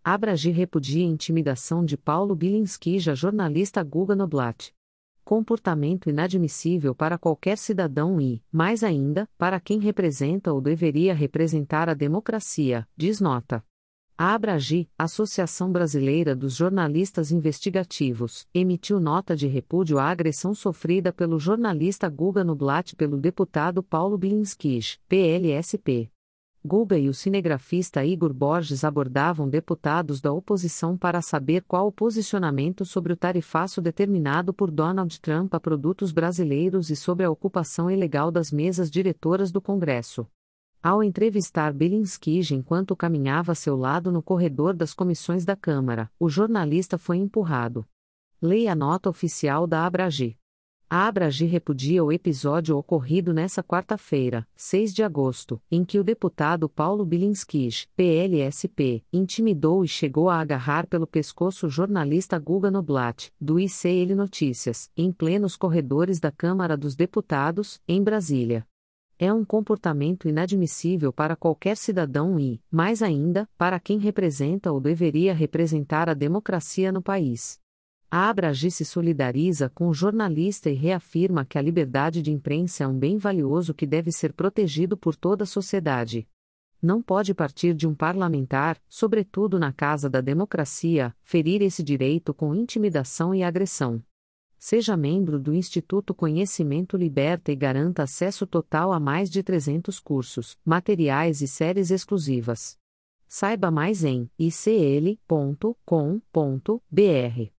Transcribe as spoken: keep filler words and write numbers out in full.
Abragi repudia intimidação de Paulo Bilinski à jornalista Guga Noblat. Comportamento inadmissível para qualquer cidadão e, mais ainda, para quem representa ou deveria representar a democracia, diz nota. A Abragi, Associação Brasileira dos Jornalistas Investigativos, emitiu nota de repúdio à agressão sofrida pelo jornalista Guga Noblat pelo deputado Paulo Bilinski, P L S P. Guga e o cinegrafista Igor Borges abordavam deputados da oposição para saber qual o posicionamento sobre o tarifaço determinado por Donald Trump a produtos brasileiros e sobre a ocupação ilegal das mesas diretoras do Congresso. Ao entrevistar Bilinski enquanto caminhava a seu lado no corredor das comissões da Câmara, o jornalista foi empurrado. Leia a nota oficial da Abragi. A Abragi repudia o episódio ocorrido nesta quarta-feira, seis de agosto, em que o deputado Paulo Bilinski, P L S P, intimidou e chegou a agarrar pelo pescoço o jornalista Guga Noblat, do I C L Notícias, em plenos corredores da Câmara dos Deputados, em Brasília. É um comportamento inadmissível para qualquer cidadão e, mais ainda, para quem representa ou deveria representar a democracia no país. A Abragi se solidariza com o jornalista e reafirma que a liberdade de imprensa é um bem valioso que deve ser protegido por toda a sociedade. Não pode partir de um parlamentar, sobretudo na casa da democracia, ferir esse direito com intimidação e agressão. Seja membro do Instituto Conhecimento Liberta e garanta acesso total a mais de trezentos cursos, materiais e séries exclusivas. Saiba mais em i c l ponto com ponto b r.